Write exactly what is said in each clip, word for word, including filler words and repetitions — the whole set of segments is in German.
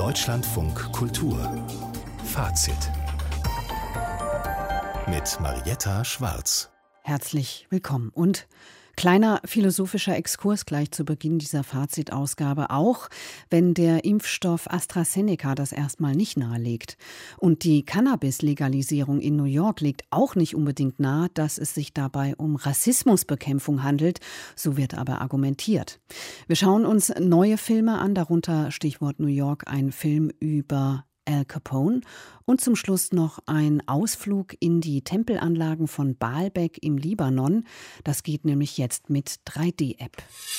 Deutschlandfunk Kultur Fazit mit Marietta Schwarz. Herzlich willkommen und kleiner philosophischer Exkurs gleich zu Beginn dieser Fazitausgabe, auch wenn der Impfstoff AstraZeneca das erstmal nicht nahelegt. Und die Cannabis-Legalisierung in New York legt auch nicht unbedingt nahe, dass es sich dabei um Rassismusbekämpfung handelt, so wird aber argumentiert. Wir schauen uns neue Filme an, darunter Stichwort New York, ein Film über Al Capone und zum Schluss noch ein Ausflug in die Tempelanlagen von Baalbek im Libanon. Das geht nämlich jetzt mit drei D App.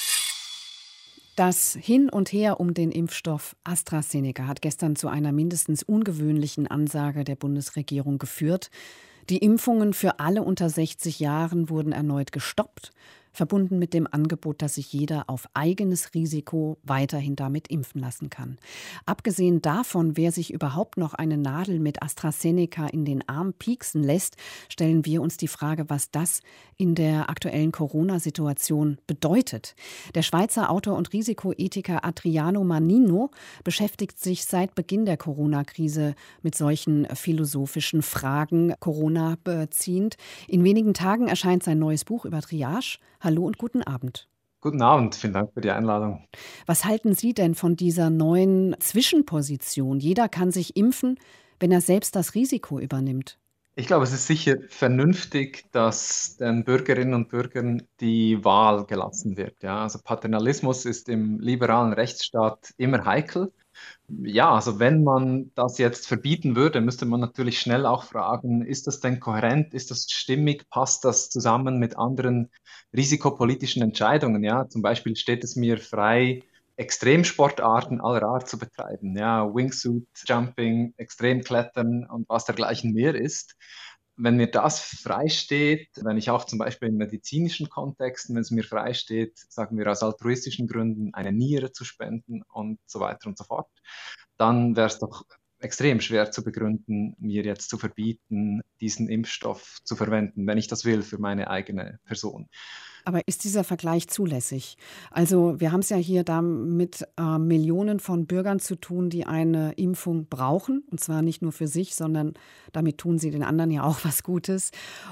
Das Hin und Her um den Impfstoff AstraZeneca hat gestern zu einer mindestens ungewöhnlichen Ansage der Bundesregierung geführt. Die Impfungen für alle unter sechzig Jahren wurden erneut gestoppt, verbunden mit dem Angebot, dass sich jeder auf eigenes Risiko weiterhin damit impfen lassen kann. Abgesehen davon, wer sich überhaupt noch eine Nadel mit AstraZeneca in den Arm pieksen lässt, stellen wir uns die Frage, was das in der aktuellen Corona-Situation bedeutet. Der Schweizer Autor und Risikoethiker Adriano Mannino beschäftigt sich seit Beginn der Corona-Krise mit solchen philosophischen Fragen, Corona beziehend. In wenigen Tagen erscheint sein neues Buch über Triage. Hallo und guten Abend. Guten Abend, vielen Dank für die Einladung. Was halten Sie denn von dieser neuen Zwischenposition? Jeder kann sich impfen, wenn er selbst das Risiko übernimmt. Ich glaube, es ist sicher vernünftig, dass den Bürgerinnen und Bürgern die Wahl gelassen wird. Ja? Also Paternalismus ist im liberalen Rechtsstaat immer heikel. Ja, also wenn man das jetzt verbieten würde, müsste man natürlich schnell auch fragen, ist das denn kohärent, ist das stimmig, passt das zusammen mit anderen risikopolitischen Entscheidungen? Ja, zum Beispiel steht es mir frei, Extremsportarten aller Art zu betreiben, ja, Wingsuit, Jumping, Extremklettern und was dergleichen mehr ist. Wenn mir das freisteht, wenn ich auch zum Beispiel in medizinischen Kontexten, wenn es mir freisteht, sagen wir aus altruistischen Gründen, eine Niere zu spenden und so weiter und so fort, dann wäre es doch extrem schwer zu begründen, mir jetzt zu verbieten, diesen Impfstoff zu verwenden, wenn ich das will für meine eigene Person. Aber ist dieser Vergleich zulässig? Also wir haben es ja hier da mit äh, Millionen von Bürgern zu tun, die eine Impfung brauchen. Und zwar nicht nur für sich, sondern damit tun sie den anderen ja auch was Gutes.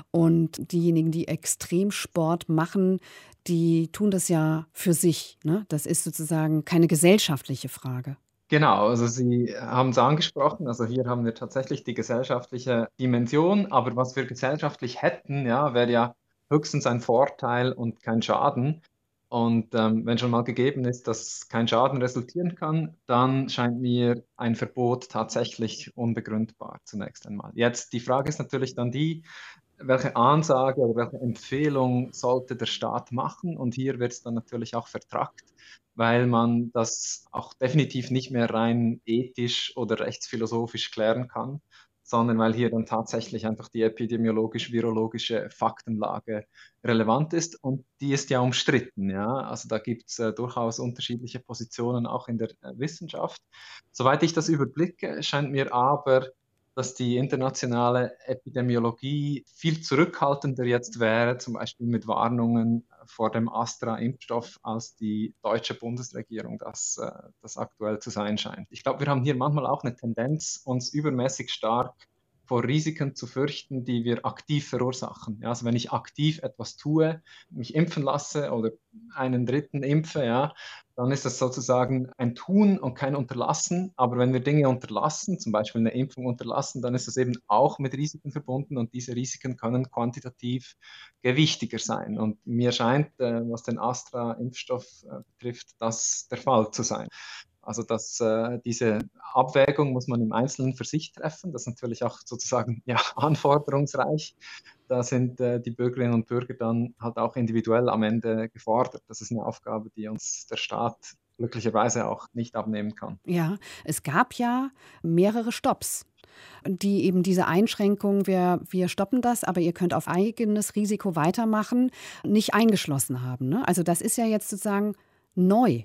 Und diejenigen, die Extremsport machen, die tun das ja für sich, ne? Das ist sozusagen keine gesellschaftliche Frage. Genau, also Sie haben es angesprochen, also hier haben wir tatsächlich die gesellschaftliche Dimension, aber was wir gesellschaftlich hätten, ja, wäre ja höchstens ein Vorteil und kein Schaden. Und ähm, wenn schon mal gegeben ist, dass kein Schaden resultieren kann, dann scheint mir ein Verbot tatsächlich unbegründbar zunächst einmal. Jetzt die Frage ist natürlich dann die, welche Ansage oder welche Empfehlung sollte der Staat machen? Und hier wird es dann natürlich auch vertrackt, weil man das auch definitiv nicht mehr rein ethisch oder rechtsphilosophisch klären kann, sondern weil hier dann tatsächlich einfach die epidemiologisch-virologische Faktenlage relevant ist und die ist ja umstritten. Ja? Also da gibt es äh, durchaus unterschiedliche Positionen auch in der äh, Wissenschaft. Soweit ich das überblicke, scheint mir aber, dass die internationale Epidemiologie viel zurückhaltender jetzt wäre, zum Beispiel mit Warnungen vor dem Astra-Impfstoff, als die deutsche Bundesregierung das, äh, das aktuell zu sein scheint. Ich glaube, wir haben hier manchmal auch eine Tendenz, uns übermäßig stark vor Risiken zu fürchten, die wir aktiv verursachen. Ja, also wenn ich aktiv etwas tue, mich impfen lasse oder einen Dritten impfe, ja, dann ist das sozusagen ein Tun und kein Unterlassen. Aber wenn wir Dinge unterlassen, zum Beispiel eine Impfung unterlassen, dann ist das eben auch mit Risiken verbunden und diese Risiken können quantitativ gewichtiger sein. Und mir scheint, äh, was den Astra-Impfstoff äh, betrifft, das der Fall zu sein. Also dass, äh, diese Abwägung muss man im Einzelnen für sich treffen. Das ist natürlich auch sozusagen ja, anforderungsreich. Da sind äh, die Bürgerinnen und Bürger dann halt auch individuell am Ende gefordert. Das ist eine Aufgabe, die uns der Staat glücklicherweise auch nicht abnehmen kann. Ja, es gab ja mehrere Stopps, die eben diese Einschränkung, wir, wir stoppen das, aber ihr könnt auf eigenes Risiko weitermachen, nicht eingeschlossen haben. Ne? Also das ist ja jetzt sozusagen neu,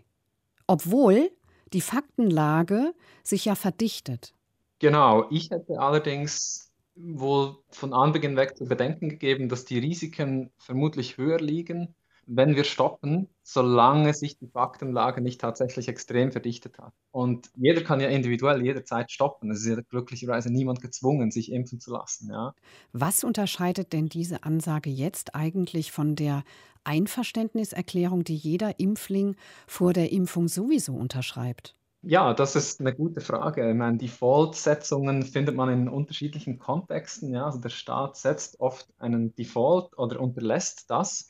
obwohl die Faktenlage sich ja verdichtet. Genau, ich hätte allerdings wohl von Anbeginn weg zu bedenken gegeben, dass die Risiken vermutlich höher liegen wenn wir stoppen, solange sich die Faktenlage nicht tatsächlich extrem verdichtet hat. Und jeder kann ja individuell jederzeit stoppen. Es ist ja glücklicherweise niemand gezwungen, sich impfen zu lassen. Ja. Was unterscheidet denn diese Ansage jetzt eigentlich von der Einverständniserklärung, die jeder Impfling vor der Impfung sowieso unterschreibt? Ja, das ist eine gute Frage. Ich meine, Default-Setzungen findet man in unterschiedlichen Kontexten. Ja. Also der Staat setzt oft einen Default oder unterlässt das.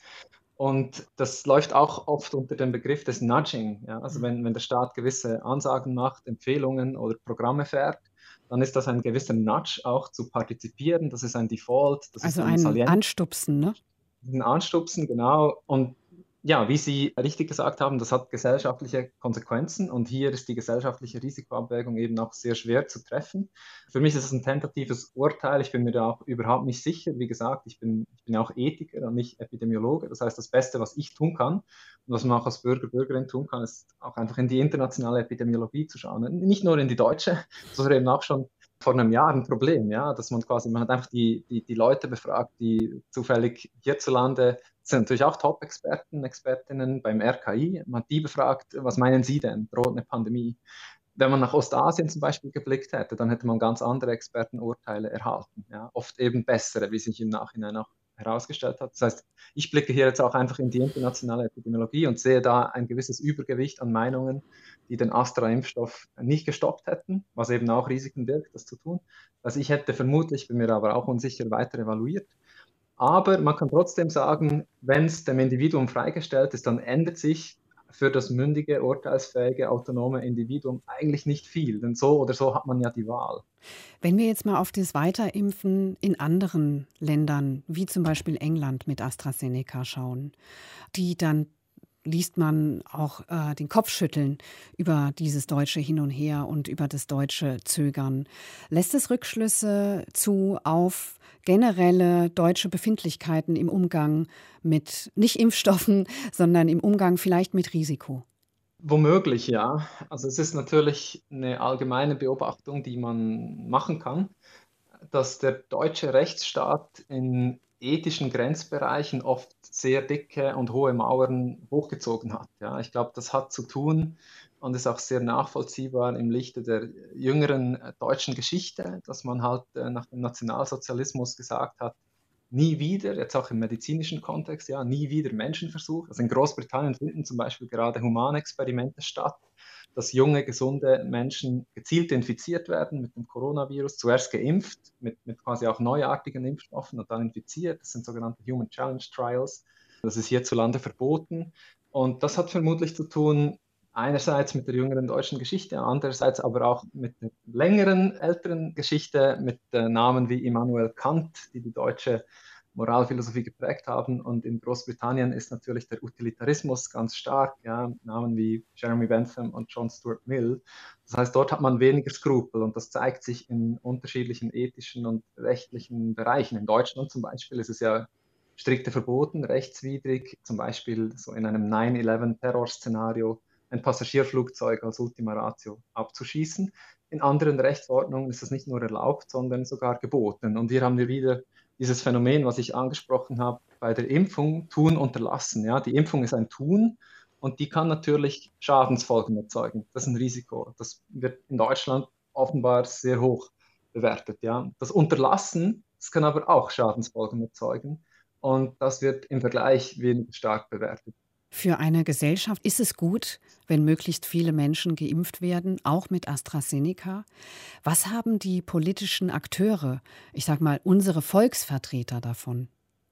Und das läuft auch oft unter dem Begriff des Nudging. Ja. Also wenn, wenn der Staat gewisse Ansagen macht, Empfehlungen oder Programme fährt, dann ist das ein gewisser Nudge auch zu partizipieren. Das ist ein Default, das ist Also ein ein Salient. Anstupsen, ne? Diesen Anstupsen, genau. Und ja, wie Sie richtig gesagt haben, das hat gesellschaftliche Konsequenzen und hier ist die gesellschaftliche Risikoabwägung eben auch sehr schwer zu treffen. Für mich ist es ein tentatives Urteil. Ich bin mir da auch überhaupt nicht sicher. Wie gesagt, ich bin, ich bin ja auch Ethiker und nicht Epidemiologe. Das heißt, das Beste, was ich tun kann und was man auch als Bürger, Bürgerin tun kann, ist auch einfach in die internationale Epidemiologie zu schauen. Nicht nur in die deutsche, das war eben auch schon vor einem Jahr ein Problem, ja, dass man quasi, man hat einfach die, die, die Leute befragt, die zufällig hierzulande sind natürlich auch Top-Experten, Expertinnen beim R K I. Man hat die befragt, was meinen Sie denn, droht eine Pandemie? Wenn man nach Ostasien zum Beispiel geblickt hätte, dann hätte man ganz andere Expertenurteile erhalten. Ja? Oft eben bessere, wie sich im Nachhinein auch herausgestellt hat. Das heißt, ich blicke hier jetzt auch einfach in die internationale Epidemiologie und sehe da ein gewisses Übergewicht an Meinungen, die den Astra-Impfstoff nicht gestoppt hätten, was eben auch Risiken birgt, das zu tun. Also ich hätte vermutlich, bin mir aber auch unsicher, weiter evaluiert. Aber man kann trotzdem sagen, wenn es dem Individuum freigestellt ist, dann ändert sich für das mündige, urteilsfähige, autonome Individuum eigentlich nicht viel. Denn so oder so hat man ja die Wahl. Wenn wir jetzt mal auf das Weiterimpfen in anderen Ländern, wie zum Beispiel England mit AstraZeneca schauen, die dann liest man auch äh, den Kopf schütteln über dieses deutsche Hin und Her und über das deutsche Zögern. Lässt es Rückschlüsse zu auf generelle deutsche Befindlichkeiten im Umgang mit nicht Impfstoffen, sondern im Umgang vielleicht mit Risiko? Womöglich, ja. Also es ist natürlich eine allgemeine Beobachtung, die man machen kann, dass der deutsche Rechtsstaat in ethischen Grenzbereichen oft sehr dicke und hohe Mauern hochgezogen hat. Ja, ich glaube, das hat zu tun und ist auch sehr nachvollziehbar im Lichte der jüngeren äh, deutschen Geschichte, dass man halt äh, nach dem Nationalsozialismus gesagt hat, nie wieder, jetzt auch im medizinischen Kontext, ja, nie wieder Menschenversuch. Also in Großbritannien finden zum Beispiel gerade Humanexperimente statt, dass junge, gesunde Menschen gezielt infiziert werden mit dem Coronavirus, zuerst geimpft, mit, mit quasi auch neuartigen Impfstoffen und dann infiziert. Das sind sogenannte Human Challenge Trials. Das ist hierzulande verboten. Und das hat vermutlich zu tun, einerseits mit der jüngeren deutschen Geschichte, andererseits aber auch mit der längeren, älteren Geschichte, mit äh, Namen wie Immanuel Kant, die die deutsche Moralphilosophie geprägt haben. Und in Großbritannien ist natürlich der Utilitarismus ganz stark, ja, Namen wie Jeremy Bentham und John Stuart Mill. Das heißt, dort hat man weniger Skrupel und das zeigt sich in unterschiedlichen ethischen und rechtlichen Bereichen. In Deutschland zum Beispiel ist es ja strikte verboten, rechtswidrig, zum Beispiel so in einem nine eleven Terrorszenario ein Passagierflugzeug als Ultima Ratio abzuschießen. In anderen Rechtsordnungen ist das nicht nur erlaubt, sondern sogar geboten. Und hier haben wir wieder dieses Phänomen, was ich angesprochen habe, bei der Impfung, tun, unterlassen. Ja? Die Impfung ist ein Tun und die kann natürlich Schadensfolgen erzeugen. Das ist ein Risiko. Das wird in Deutschland offenbar sehr hoch bewertet. Ja? Das Unterlassen, das kann aber auch Schadensfolgen erzeugen und das wird im Vergleich weniger stark bewertet. Für eine Gesellschaft ist es gut, wenn möglichst viele Menschen geimpft werden, auch mit AstraZeneca. Was haben die politischen Akteure, ich sage mal unsere Volksvertreter davon?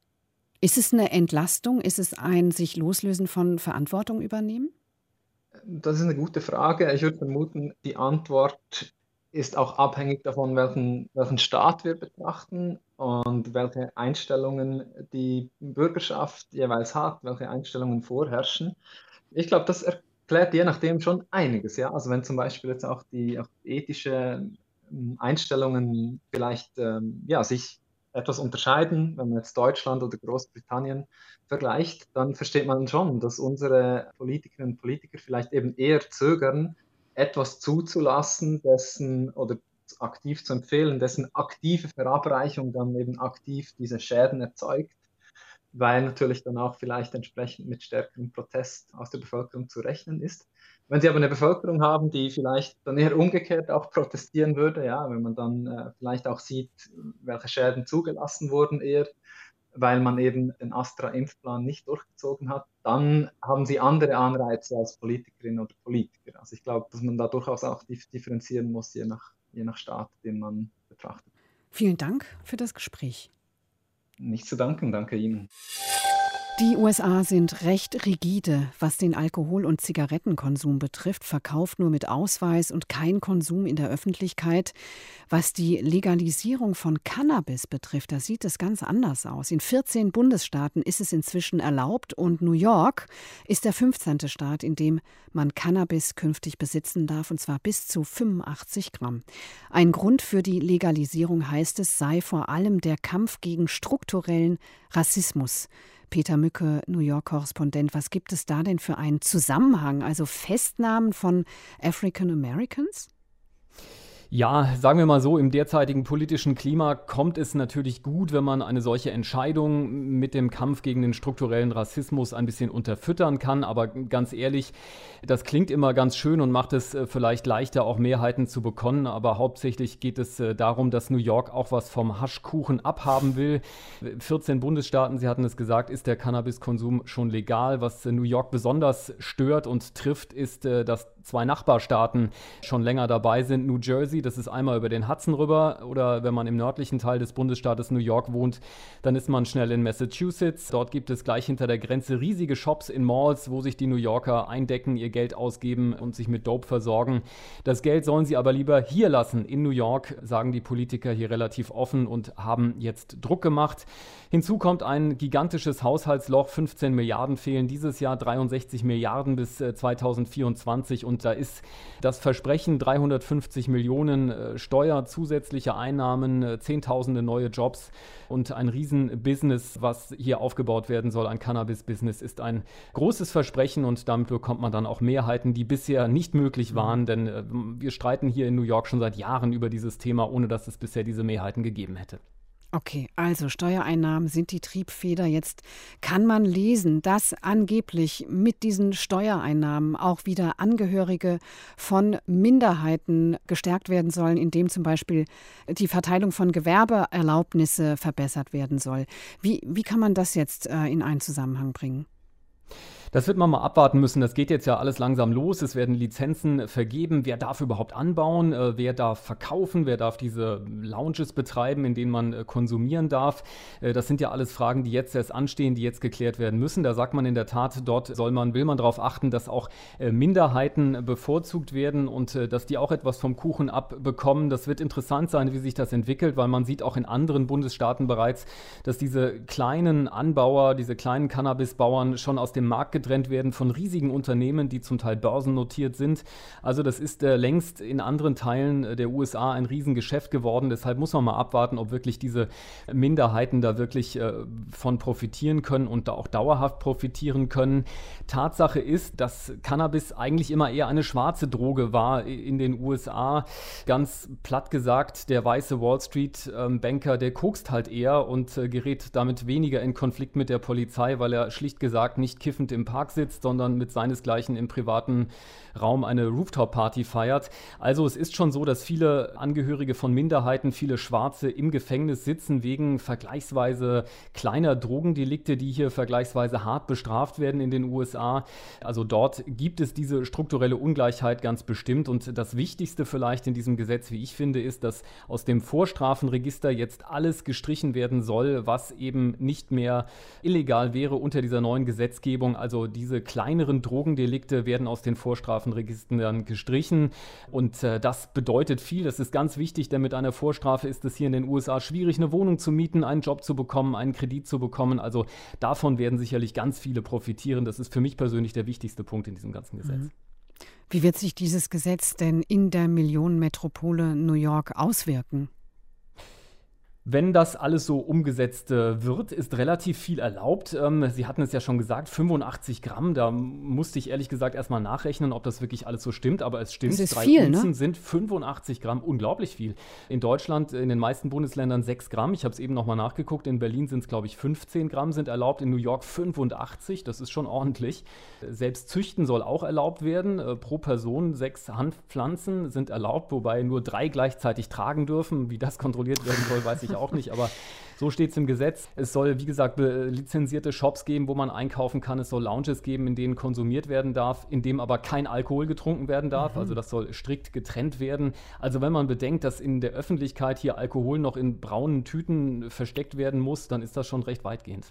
Ist es eine Entlastung? Ist es ein sich loslösen von Verantwortung übernehmen? Das ist eine gute Frage. Ich würde vermuten, die Antwort ist auch abhängig davon, welchen, welchen Staat wir betrachten und welche Einstellungen die Bürgerschaft jeweils hat, welche Einstellungen vorherrschen. Ich glaube, das erklärt je nachdem schon einiges. Ja? Also wenn zum Beispiel jetzt auch die, auch ethische ähm, Einstellungen vielleicht ähm, ja, sich etwas unterscheiden, wenn man jetzt Deutschland oder Großbritannien vergleicht, dann versteht man schon, dass unsere Politikerinnen und Politiker vielleicht eben eher zögern, etwas zuzulassen, dessen oder aktiv zu empfehlen, dessen aktive Verabreichung dann eben aktiv diese Schäden erzeugt, weil natürlich dann auch vielleicht entsprechend mit stärkerem Protest aus der Bevölkerung zu rechnen ist. Wenn Sie aber eine Bevölkerung haben, die vielleicht dann eher umgekehrt auch protestieren würde, ja, wenn man dann äh, vielleicht auch sieht, welche Schäden zugelassen wurden eher, weil man eben den Astra-Impfplan nicht durchgezogen hat, dann haben Sie andere Anreize als Politikerin oder Politiker. Also ich glaube, dass man da durchaus auch differenzieren muss, je nach, je nach Staat, den man betrachtet. Vielen Dank für das Gespräch. Nicht zu danken, danke Ihnen. Die U S A sind recht rigide, was den Alkohol- und Zigarettenkonsum betrifft. Verkauft nur mit Ausweis und kein Konsum in der Öffentlichkeit. Was die Legalisierung von Cannabis betrifft, da sieht es ganz anders aus. In vierzehn Bundesstaaten ist es inzwischen erlaubt und New York ist der fünfzehnte Staat, in dem man Cannabis künftig besitzen darf, und zwar bis zu fünfundachtzig Gramm. Ein Grund für die Legalisierung, heißt es, sei vor allem der Kampf gegen strukturellen Rassismus. Peter Mücke, New York-Korrespondent, was gibt es da denn für einen Zusammenhang? Also Festnahmen von African Americans? Ja, sagen wir mal so, im derzeitigen politischen Klima kommt es natürlich gut, wenn man eine solche Entscheidung mit dem Kampf gegen den strukturellen Rassismus ein bisschen unterfüttern kann. Aber ganz ehrlich, das klingt immer ganz schön und macht es vielleicht leichter, auch Mehrheiten zu bekommen. Aber hauptsächlich geht es darum, dass New York auch was vom Haschkuchen abhaben will. vierzehn Bundesstaaten, Sie hatten es gesagt, ist der Cannabiskonsum schon legal. Was New York besonders stört und trifft, ist, dass zwei Nachbarstaaten schon länger dabei sind. New Jersey, das ist einmal über den Hudson rüber, oder wenn man im nördlichen Teil des Bundesstaates New York wohnt, dann ist man schnell in Massachusetts. Dort gibt es gleich hinter der Grenze riesige Shops in Malls, wo sich die New Yorker eindecken, ihr Geld ausgeben und sich mit Dope versorgen. Das Geld sollen sie aber lieber hier lassen, in New York, sagen die Politiker hier relativ offen und haben jetzt Druck gemacht. Hinzu kommt ein gigantisches Haushaltsloch, fünfzehn Milliarden fehlen dieses Jahr, dreiundsechzig Milliarden bis zweitausendvierundzwanzig, und da ist das Versprechen dreihundertfünfzig Millionen Steuer, zusätzliche Einnahmen, Zehntausende neue Jobs und ein Riesenbusiness, was hier aufgebaut werden soll, ein Cannabis-Business, ist ein großes Versprechen, und damit bekommt man dann auch Mehrheiten, die bisher nicht möglich waren, denn äh, wir streiten hier in New York schon seit Jahren über dieses Thema, ohne dass es bisher diese Mehrheiten gegeben hätte. Okay, also Steuereinnahmen sind die Triebfeder. Jetzt kann man lesen, dass angeblich mit diesen Steuereinnahmen auch wieder Angehörige von Minderheiten gestärkt werden sollen, indem zum Beispiel die Verteilung von Gewerbeerlaubnisse verbessert werden soll. Wie, wie kann man das jetzt äh, in einen Zusammenhang bringen? Das wird man mal abwarten müssen. Das geht jetzt ja alles langsam los. Es werden Lizenzen vergeben. Wer darf überhaupt anbauen? Äh, wer darf verkaufen? Wer darf diese Lounges betreiben, in denen man äh, konsumieren darf? Äh, das sind ja alles Fragen, die jetzt erst anstehen, die jetzt geklärt werden müssen. Da sagt man in der Tat, dort soll man, will man darauf achten, dass auch äh, Minderheiten bevorzugt werden und äh, dass die auch etwas vom Kuchen abbekommen. Das wird interessant sein, wie sich das entwickelt, weil man sieht auch in anderen Bundesstaaten bereits, dass diese kleinen Anbauer, diese kleinen Cannabisbauern schon aus dem Markt getrennt werden von riesigen Unternehmen, die zum Teil börsennotiert sind. Also das ist äh, längst in anderen Teilen der U S A ein Riesengeschäft geworden. Deshalb muss man mal abwarten, ob wirklich diese Minderheiten da wirklich äh, von profitieren können und da auch dauerhaft profitieren können. Tatsache ist, dass Cannabis eigentlich immer eher eine schwarze Droge war in den U S A. Ganz platt gesagt, der weiße Wall Street-Banker, der kokst halt eher und äh, gerät damit weniger in Konflikt mit der Polizei, weil er schlicht gesagt nicht kiffend im Park sitzt, sondern mit seinesgleichen im privaten Raum eine Rooftop-Party feiert. Also es ist schon so, dass viele Angehörige von Minderheiten, viele Schwarze im Gefängnis sitzen wegen vergleichsweise kleiner Drogendelikte, die hier vergleichsweise hart bestraft werden in den U S A. Also dort gibt es diese strukturelle Ungleichheit ganz bestimmt. Und das Wichtigste vielleicht in diesem Gesetz, wie ich finde, ist, dass aus dem Vorstrafenregister jetzt alles gestrichen werden soll, was eben nicht mehr illegal wäre unter dieser neuen Gesetzgebung. Also diese kleineren Drogendelikte werden aus den Vorstrafenregistern gestrichen, und äh, das bedeutet viel. Das ist ganz wichtig, denn mit einer Vorstrafe ist es hier in den U S A schwierig, eine Wohnung zu mieten, einen Job zu bekommen, einen Kredit zu bekommen. Also davon werden sicherlich ganz viele profitieren. Das ist für mich persönlich der wichtigste Punkt in diesem ganzen Gesetz. Mhm. Wie wird sich dieses Gesetz denn in der Millionenmetropole New York auswirken? Wenn das alles so umgesetzt äh, wird, ist relativ viel erlaubt. Ähm, Sie hatten es ja schon gesagt, fünfundachtzig Gramm, da musste ich ehrlich gesagt erstmal nachrechnen, ob das wirklich alles so stimmt, aber es stimmt. Das ist Drei viel, Unzen ne? sind fünfundachtzig Gramm, unglaublich viel. In Deutschland, in den meisten Bundesländern sechs Gramm, ich habe es eben nochmal nachgeguckt, in Berlin sind es glaube ich fünfzehn Gramm sind erlaubt, in New York fünfundachtzig, das ist schon ordentlich. Selbst Züchten soll auch erlaubt werden, äh, pro Person sechs Hanfpflanzen sind erlaubt, wobei nur drei gleichzeitig tragen dürfen. Wie das kontrolliert werden soll, weiß ich auch nicht, aber so steht es im Gesetz. Es soll, wie gesagt, lizenzierte Shops geben, wo man einkaufen kann. Es soll Lounges geben, in denen konsumiert werden darf, in dem aber kein Alkohol getrunken werden darf. Mhm. Also das soll strikt getrennt werden. Also wenn man bedenkt, dass in der Öffentlichkeit hier Alkohol noch in braunen Tüten versteckt werden muss, dann ist das schon recht weitgehend.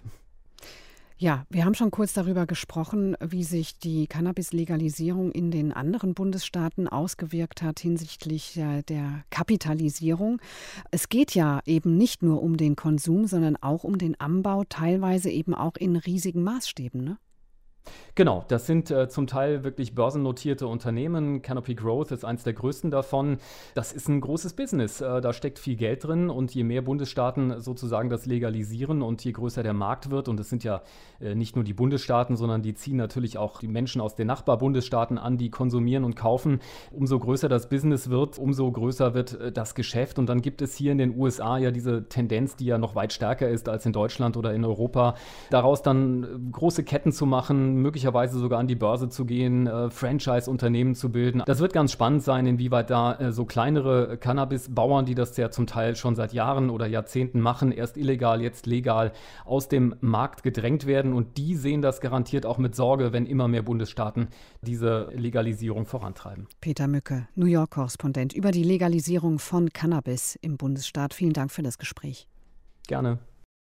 Ja, wir haben schon kurz darüber gesprochen, wie sich die Cannabis-Legalisierung in den anderen Bundesstaaten ausgewirkt hat hinsichtlich äh, der Kapitalisierung. Es geht ja eben nicht nur um den Konsum, sondern auch um den Anbau, teilweise eben auch in riesigen Maßstäben, ne? Genau, das sind äh, zum Teil wirklich börsennotierte Unternehmen. Canopy Growth ist eins der größten davon. Das ist ein großes Business. Äh, da steckt viel Geld drin und je mehr Bundesstaaten sozusagen das legalisieren und je größer der Markt wird, und es sind ja äh, nicht nur die Bundesstaaten, sondern die ziehen natürlich auch die Menschen aus den Nachbarbundesstaaten an, die konsumieren und kaufen. Umso größer das Business wird, umso größer wird äh, das Geschäft. Und dann gibt es hier in den U S A ja diese Tendenz, die ja noch weit stärker ist als in Deutschland oder in Europa, daraus dann äh, große Ketten zu machen, möglicherweise sogar an die Börse zu gehen, äh, Franchise-Unternehmen zu bilden. Das wird ganz spannend sein, inwieweit da äh, so kleinere Cannabis-Bauern, die das ja zum Teil schon seit Jahren oder Jahrzehnten machen, erst illegal, jetzt legal, aus dem Markt gedrängt werden. Und die sehen das garantiert auch mit Sorge, wenn immer mehr Bundesstaaten diese Legalisierung vorantreiben. Peter Mücke, New York-Korrespondent, über die Legalisierung von Cannabis im Bundesstaat. Vielen Dank für das Gespräch. Gerne.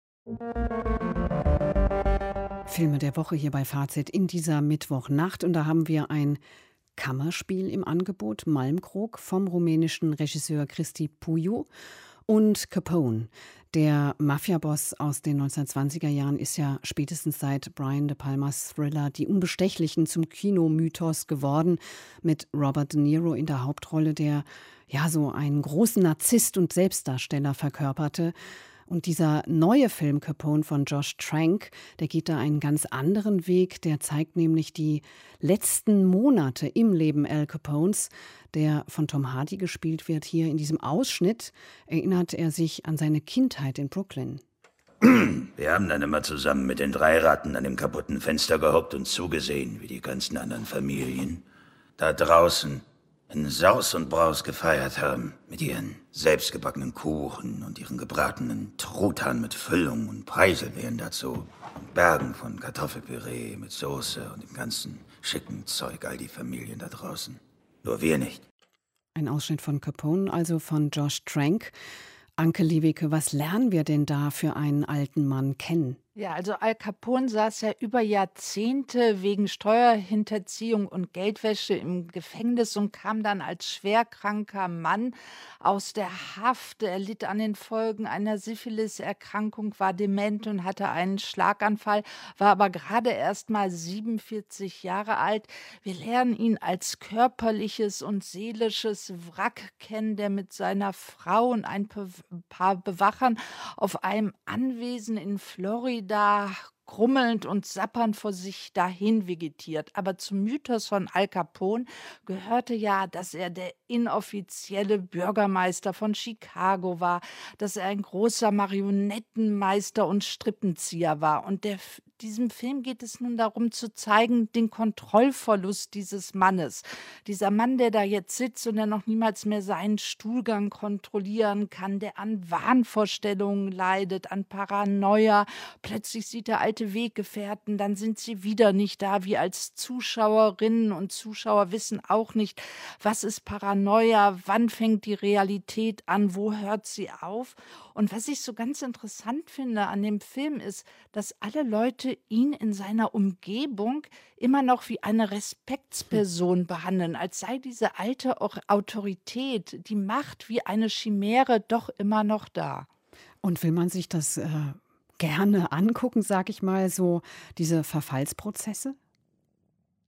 Filme der Woche hier bei Fazit in dieser Mittwochnacht. Und da haben wir ein Kammerspiel im Angebot, Malmkrog, vom rumänischen Regisseur Cristi Puiu. Und Capone, der Mafiaboss aus den neunzehnhundertzwanziger Jahren, ist ja spätestens seit Brian De Palmas Thriller Die Unbestechlichen zum Kinomythos geworden, mit Robert De Niro in der Hauptrolle, der ja so einen großen Narzisst und Selbstdarsteller verkörperte. Und dieser neue Film Capone von Josh Trank, der geht da einen ganz anderen Weg. Der zeigt nämlich die letzten Monate im Leben Al Capones, der von Tom Hardy gespielt wird. Hier in diesem Ausschnitt erinnert er sich an seine Kindheit in Brooklyn. Wir haben dann immer zusammen mit den drei Ratten an dem kaputten Fenster gehockt und zugesehen, wie die ganzen anderen Familien da draußen in Saus und Braus gefeiert haben, mit ihren selbstgebackenen Kuchen und ihren gebratenen Truthahn mit Füllung und Preiselbeeren dazu und Bergen von Kartoffelpüree mit Soße und dem ganzen schicken Zeug, all die Familien da draußen. Nur wir nicht. Ein Ausschnitt von Capone, also von Josh Trank. Anke Lieweke, was lernen wir denn da für einen alten Mann kennen? Ja, also Al Capone saß ja über Jahrzehnte wegen Steuerhinterziehung und Geldwäsche im Gefängnis und kam dann als schwerkranker Mann aus der Haft. Er litt an den Folgen einer Syphilis-Erkrankung, war dement und hatte einen Schlaganfall, war aber gerade erst mal siebenundvierzig Jahre alt. Wir lernen ihn als körperliches und seelisches Wrack kennen, der mit seiner Frau und ein paar Bewachern auf einem Anwesen in Florida da grummelnd und sappernd vor sich dahin vegetiert. Aber zum Mythos von Al Capone gehörte ja, dass er der inoffizielle Bürgermeister von Chicago war, dass er ein großer Marionettenmeister und Strippenzieher war. Und der, diesem Film geht es nun darum zu zeigen, den Kontrollverlust dieses Mannes. Dieser Mann, der da jetzt sitzt und der noch niemals mehr seinen Stuhlgang kontrollieren kann, der an Wahnvorstellungen leidet, an Paranoia. Plötzlich sieht er alte Weggefährten, dann sind sie wieder nicht da. Wir als Zuschauerinnen und Zuschauer wissen auch nicht, was ist Paranoia, wann fängt die Realität an, wo hört sie auf. Und was ich so ganz interessant finde an dem Film ist, dass alle Leute ihn in seiner Umgebung immer noch wie eine Respektsperson behandeln, als sei diese alte Autorität, die Macht wie eine Chimäre doch immer noch da. Und will man sich das äh, gerne angucken, sag ich mal, so diese Verfallsprozesse?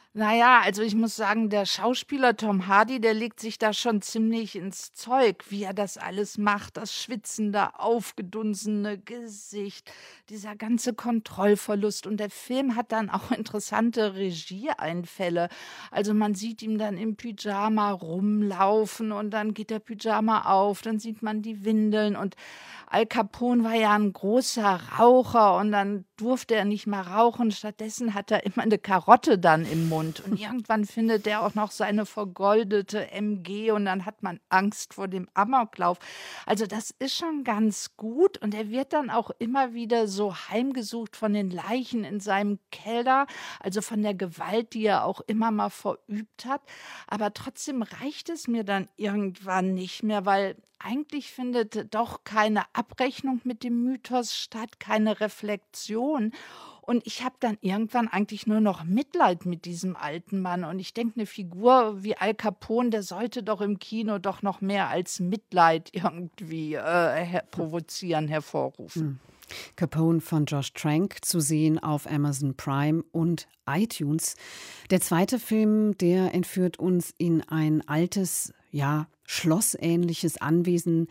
Naja, also ich muss sagen, der Schauspieler Tom Hardy, der legt sich da schon ziemlich ins Zeug, wie er das alles macht. Das schwitzende, aufgedunsene Gesicht, dieser ganze Kontrollverlust. Und der Film hat dann auch interessante Regieeinfälle. Also man sieht ihn dann im Pyjama rumlaufen und dann geht der Pyjama auf, dann sieht man die Windeln. Und Al Capone war ja ein großer Raucher und dann durfte er nicht mehr rauchen. Stattdessen hat er immer eine Karotte dann im Mund. Und irgendwann findet er auch noch seine vergoldete M G und dann hat man Angst vor dem Amoklauf. Also das ist schon ganz gut und er wird dann auch immer wieder so heimgesucht von den Leichen in seinem Keller, also von der Gewalt, die er auch immer mal verübt hat. Aber trotzdem reicht es mir dann irgendwann nicht mehr, weil eigentlich findet doch keine Abrechnung mit dem Mythos statt, keine Reflexion. Und ich habe dann irgendwann eigentlich nur noch Mitleid mit diesem alten Mann. Und ich denke, eine Figur wie Al Capone, der sollte doch im Kino doch noch mehr als Mitleid irgendwie äh, her- provozieren, hervorrufen. Hm. Capone von Josh Trank zu sehen auf Amazon Prime und iTunes. Der zweite Film, der entführt uns in ein altes, ja, schlossähnliches Anwesen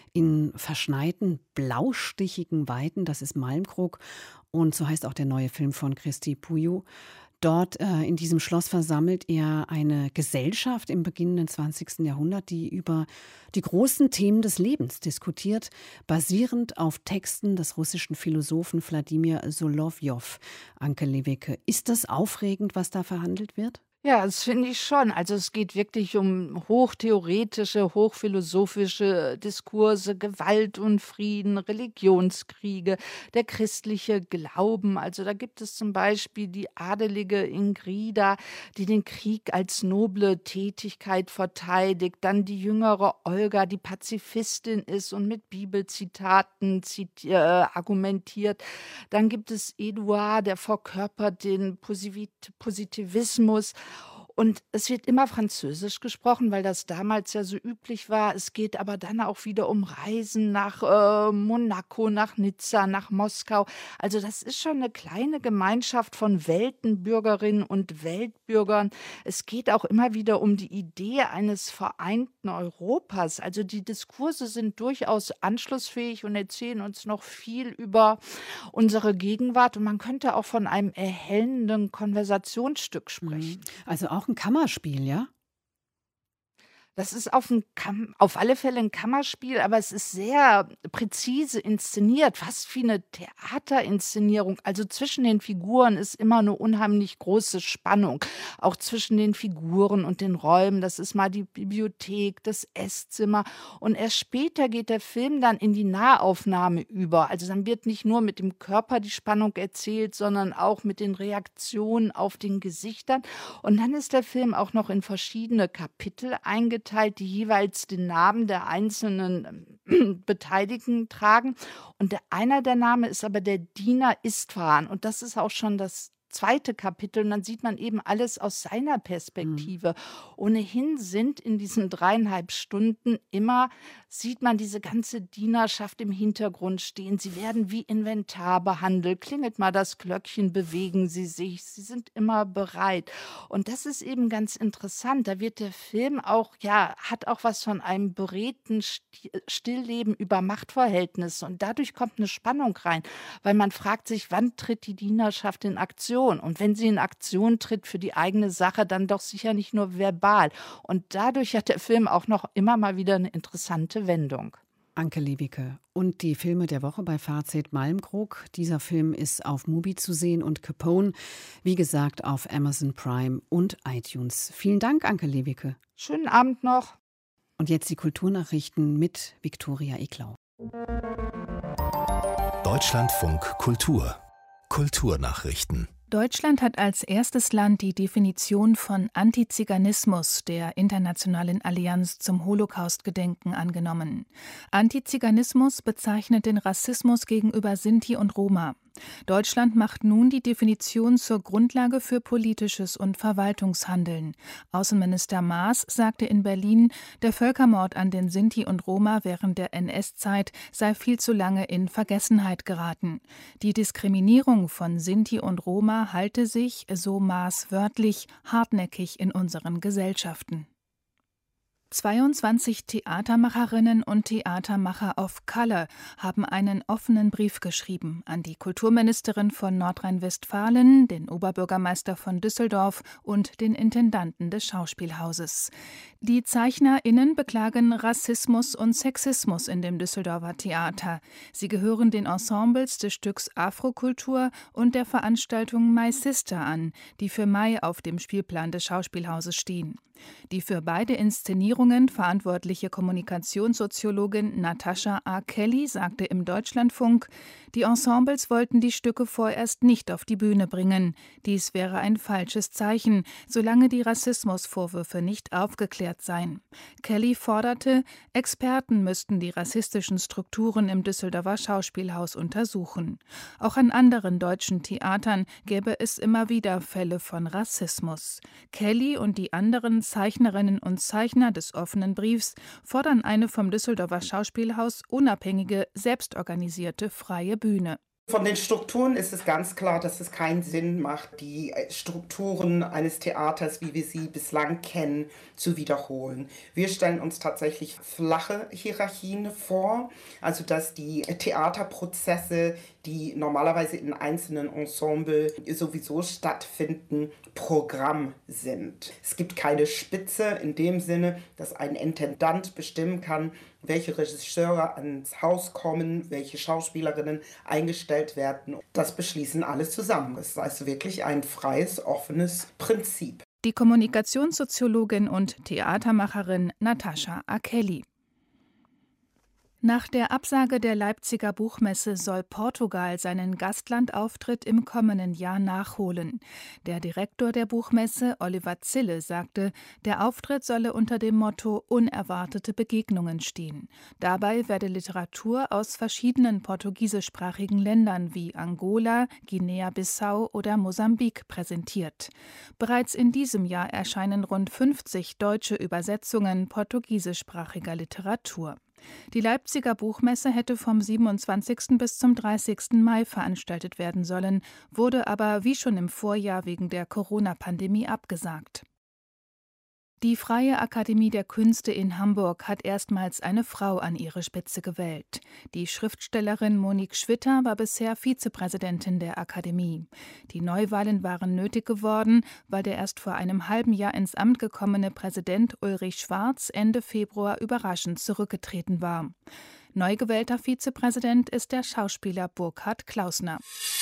in verschneiten, blaustichigen Weiden. Das ist Malmkrog. Und so heißt auch der neue Film von Christy Puyo. Dort äh, in diesem Schloss versammelt er eine Gesellschaft im beginnenden zwanzigsten Jahrhundert, die über die großen Themen des Lebens diskutiert, basierend auf Texten des russischen Philosophen Wladimir Solowjow. Anke Lewicke, ist das aufregend, was da verhandelt wird? Ja, das finde ich schon. Also es geht wirklich um hochtheoretische, hochphilosophische Diskurse, Gewalt und Frieden, Religionskriege, der christliche Glauben. Also da gibt es zum Beispiel die adelige Ingrida, die den Krieg als noble Tätigkeit verteidigt. Dann die jüngere Olga, die Pazifistin ist und mit Bibelzitaten ziti- äh, argumentiert. Dann gibt es Eduard, der verkörpert den Posit- Positivismus. Und es wird immer Französisch gesprochen, weil das damals ja so üblich war. Es geht aber dann auch wieder um Reisen nach äh, Monaco, nach Nizza, nach Moskau. Also das ist schon eine kleine Gemeinschaft von Weltenbürgerinnen und Weltbürgern. Es geht auch immer wieder um die Idee eines vereinten Europas. Also die Diskurse sind durchaus anschlussfähig und erzählen uns noch viel über unsere Gegenwart. Und man könnte auch von einem erhellenden Konversationsstück sprechen. Also auch ein Kammerspiel, ja? Das ist auf, ein Kam auf alle Fälle ein Kammerspiel, aber es ist sehr präzise inszeniert, fast wie eine Theaterinszenierung. Also zwischen den Figuren ist immer eine unheimlich große Spannung, auch zwischen den Figuren und den Räumen. Das ist mal die Bibliothek, das Esszimmer und erst später geht der Film dann in die Nahaufnahme über. Also dann wird nicht nur mit dem Körper die Spannung erzählt, sondern auch mit den Reaktionen auf den Gesichtern. Und dann ist der Film auch noch in verschiedene Kapitel eingeteilt, die jeweils den Namen der einzelnen äh, Beteiligten tragen. Und der, einer der Namen ist aber der Diener Istvan. Und das ist auch schon das zweite Kapitel. Und dann sieht man eben alles aus seiner Perspektive. Mhm. Ohnehin sind in diesen dreieinhalb Stunden immer, sieht man diese ganze Dienerschaft im Hintergrund stehen. Sie werden wie Inventar behandelt. Klingelt mal das Glöckchen, bewegen sie sich. Sie sind immer bereit. Und das ist eben ganz interessant. Da wird der Film auch, ja, hat auch was von einem beredten Stillleben über Machtverhältnisse. Und dadurch kommt eine Spannung rein, weil man fragt sich, wann tritt die Dienerschaft in Aktion? Und wenn sie in Aktion tritt für die eigene Sache, dann doch sicher nicht nur verbal. Und dadurch hat der Film auch noch immer mal wieder eine interessante Wendung. Anke Lewicke. Und die Filme der Woche bei Fazit Malmkrog. Dieser Film ist auf Mubi zu sehen und Capone, wie gesagt, auf Amazon Prime und iTunes. Vielen Dank, Anke Lewicke. Schönen Abend noch. Und jetzt die Kulturnachrichten mit Viktoria Eklau. Deutschlandfunk Kultur. Kulturnachrichten. Deutschland hat als erstes Land die Definition von Antiziganismus der Internationalen Allianz zum Holocaust-Gedenken angenommen. Antiziganismus bezeichnet den Rassismus gegenüber Sinti und Roma. Deutschland macht nun die Definition zur Grundlage für politisches und Verwaltungshandeln. Außenminister Maas sagte in Berlin, der Völkermord an den Sinti und Roma während der N S-Zeit sei viel zu lange in Vergessenheit geraten. Die Diskriminierung von Sinti und Roma halte sich, so Maas wörtlich, hartnäckig in unseren Gesellschaften. zweiundzwanzig Theatermacherinnen und Theatermacher of Color haben einen offenen Brief geschrieben an die Kulturministerin von Nordrhein-Westfalen, den Oberbürgermeister von Düsseldorf und den Intendanten des Schauspielhauses. Die ZeichnerInnen beklagen Rassismus und Sexismus in dem Düsseldorfer Theater. Sie gehören den Ensembles des Stücks Afrokultur und der Veranstaltung My Sister an, die für Mai auf dem Spielplan des Schauspielhauses stehen. Die für beide Inszenierungen verantwortliche Kommunikationssoziologin Natascha A. Kelly sagte im Deutschlandfunk, die Ensembles wollten die Stücke vorerst nicht auf die Bühne bringen. Dies wäre ein falsches Zeichen, solange die Rassismusvorwürfe nicht aufgeklärt seien. Kelly forderte, Experten müssten die rassistischen Strukturen im Düsseldorfer Schauspielhaus untersuchen. Auch an anderen deutschen Theatern gäbe es immer wieder Fälle von Rassismus. Kelly und die anderen Zeichnerinnen und Zeichner des offenen Briefs fordern eine vom Düsseldorfer Schauspielhaus unabhängige, selbstorganisierte freie Bühne. Von den Strukturen ist es ganz klar, dass es keinen Sinn macht, die Strukturen eines Theaters, wie wir sie bislang kennen, zu wiederholen. Wir stellen uns tatsächlich flache Hierarchien vor, also dass die Theaterprozesse, die normalerweise in einzelnen Ensembles sowieso stattfinden, Programm sind. Es gibt keine Spitze in dem Sinne, dass ein Intendant bestimmen kann, welche Regisseure ans Haus kommen, welche Schauspielerinnen eingestellt werden. Das beschließen alle zusammen. Das ist also wirklich ein freies, offenes Prinzip. Die Kommunikationssoziologin und Theatermacherin Natascha A. Kelly. Nach der Absage der Leipziger Buchmesse soll Portugal seinen Gastlandauftritt im kommenden Jahr nachholen. Der Direktor der Buchmesse, Oliver Zille, sagte, der Auftritt solle unter dem Motto Unerwartete Begegnungen stehen. Dabei werde Literatur aus verschiedenen portugiesischsprachigen Ländern wie Angola, Guinea-Bissau oder Mosambik präsentiert. Bereits in diesem Jahr erscheinen rund fünfzig deutsche Übersetzungen portugiesischsprachiger Literatur. Die Leipziger Buchmesse hätte vom siebenundzwanzigsten bis zum dreißigsten Mai veranstaltet werden sollen, wurde aber wie schon im Vorjahr wegen der Corona-Pandemie abgesagt. Die Freie Akademie der Künste in Hamburg hat erstmals eine Frau an ihre Spitze gewählt. Die Schriftstellerin Monique Schwitter war bisher Vizepräsidentin der Akademie. Die Neuwahlen waren nötig geworden, weil der erst vor einem halben Jahr ins Amt gekommene Präsident Ulrich Schwarz Ende Februar überraschend zurückgetreten war. Neu gewählter Vizepräsident ist der Schauspieler Burkhard Klausner.